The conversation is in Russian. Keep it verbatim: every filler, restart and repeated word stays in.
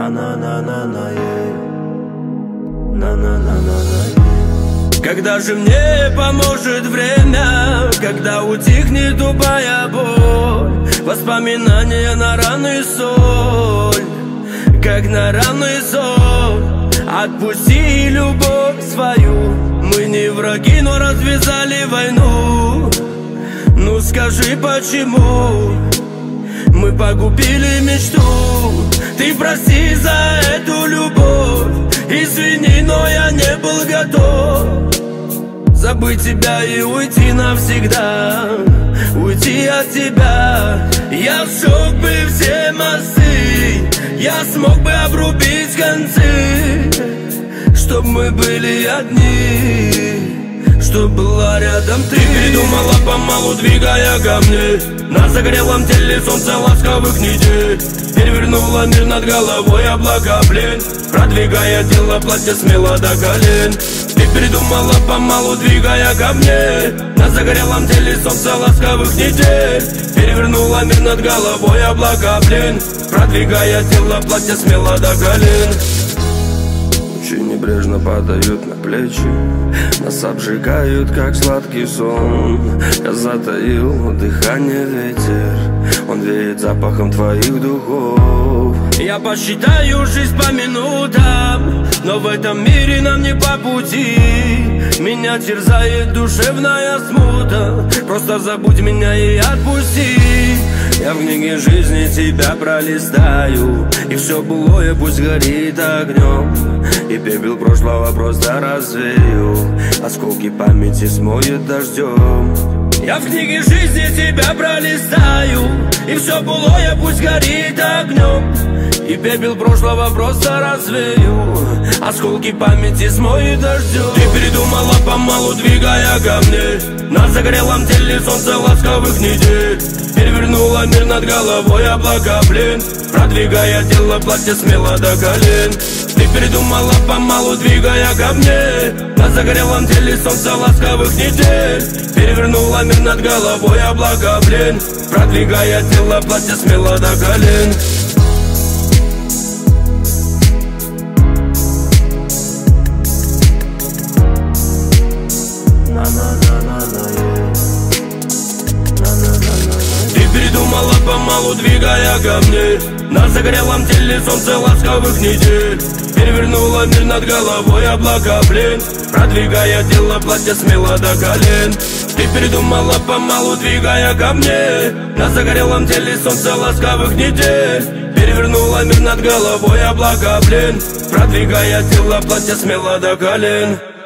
На-на-на-на-на, на-на-на-на-на. Когда же мне поможет время, когда утихнет тупая боль, воспоминания на раны соль, как на раны соль. Отпусти любовь свою, мы не враги, но развязали войну. Ну скажи, почему мы погубили мечту? Ты прости за эту любовь, извини, но я не был готов забыть тебя и уйти навсегда, уйти от тебя. Я сжег бы все мосты, я смог бы обрубить концы, чтоб мы были одни, чтоб была рядом ты. Ты передумала помалу, двигая ко мне, на загорелом теле солнца ласковых недель. Перевернула мир над головой, облака плен, продвигая тело платье смело до колен. Ты передумала помалу, двигая ко мне, на загорелом теле солнца ласковых недель. Перевернула мир над головой, облака плен, продвигая тело платье смело до колен. Лучи небрежно падают на плечи, нас обжигают, как сладкий сон. Я затаил дыхание, ветер, он веет запахом твоих духов. Я посчитаю жизнь по минутам, но в этом мире нам не по пути. Меня терзает душевная смута, просто забудь меня и отпусти. Я в книге жизни тебя пролистаю, и все былое пусть горит огнем, и пепел прошлого просто развею, осколки памяти смоет дождем. Я в книге жизни тебя пролистаю, и все былое пусть горит огнем, и пепел прошлого просто развею, осколки памяти смоет дождем. Ты передумала помалу, двигая ко мне, на загорелом теле солнца ласковых недель. Перевернула мир над головой, облака плен, продвигая тело платье смело до колен. Ты передумала помалу, двигая ко мне, на загорелом теле солнца ласковых недель. Перевернула мир над головой, облака плен, продвигая тело платье смело до колен. Ты передумала помалу, двигая ко мне, на загорелом теле солнца ласковых недель. Перевернула мир над головой, облака плен, продвигая тело платье смело до колен. Ты передумала помалу, двигая ко мне, на загорелом теле солнца ласковых недель. Перевернула мир над головой, облака плен, продвигая тело платье смело до колен.